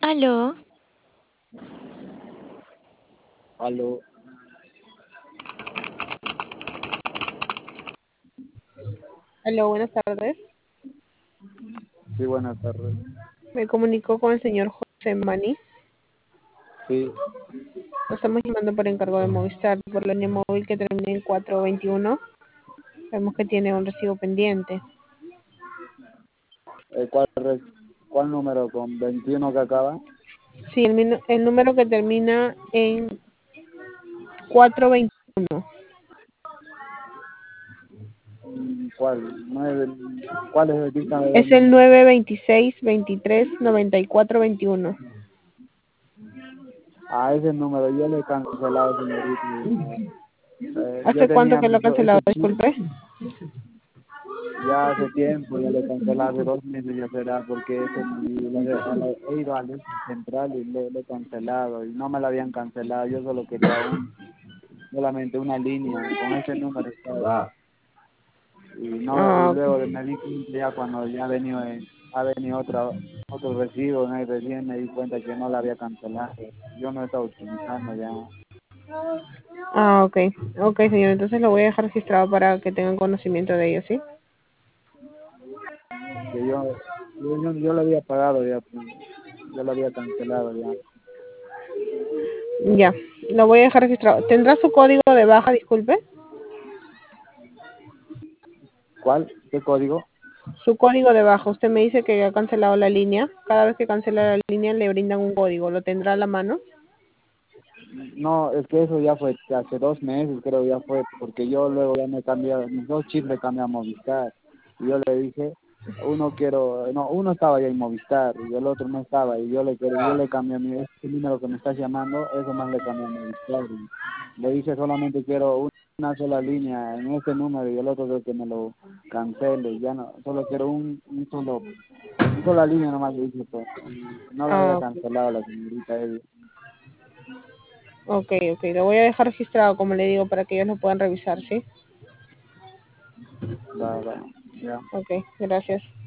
Aló, Aló, Hola, buenas tardes. sí, buenas tardes. Me comunico con el señor José Mani. Sí, Lo estamos llamando por encargo de Movistar por la línea móvil que termina en 421. Vemos que tiene un recibo pendiente. ¿cuál, cuál número? ¿Con 21 que acaba? Sí, el número que termina en 421. ¿Cuál? ¿Cuál es el dígame de Es el nuevo? 926-23-94-21. A ese número yo le he cancelado, señorita. Yo ¿Hace cuánto tenía que lo ha cancelado? ese Disculpe. ya hace tiempo, ya le cancelé hace 2 meses ya será, porque ese, he ido al central y le he cancelado y no me lo habían cancelado, yo solo quería solamente una línea, con ese número estaba. Y no, y Ah, ok. luego me di cuenta ya cuando ya ha venido otro recibo, ¿no? Y recién me di cuenta que no la había cancelado. Yo no estaba utilizando ya. Ok. Ok, señor. Entonces lo voy a dejar registrado para que tengan conocimiento de ello, ¿sí? Que yo lo había pagado ya, pues, yo lo había cancelado ya. Ya, lo voy a dejar registrado. ¿Tendrá su código de baja, disculpe? ¿Cuál? ¿Qué código? Su código de baja. Usted me dice que ha cancelado la línea. Cada vez que cancela la línea le brindan un código. ¿Lo tendrá a la mano? No, es que eso ya fue hace 2 meses, creo ya fue, porque yo luego ya me cambié, mis dos chips le cambié a Movistar. Y yo le dije, uno estaba ya en Movistar y el otro no estaba. Y yo le cambié este número que me estás llamando, eso más le cambié a Movistar. Y le dije, solamente quiero una sola línea en este número y el otro es que me lo cancele. Ya no, solo quiero una sola línea nomás le dije, pues. Y no la había Ah, ok. cancelado la señorita ella. Ok, ok. Lo voy a dejar registrado, como le digo, para que ellos lo puedan revisar, ¿sí? Va, ya. Ok, gracias.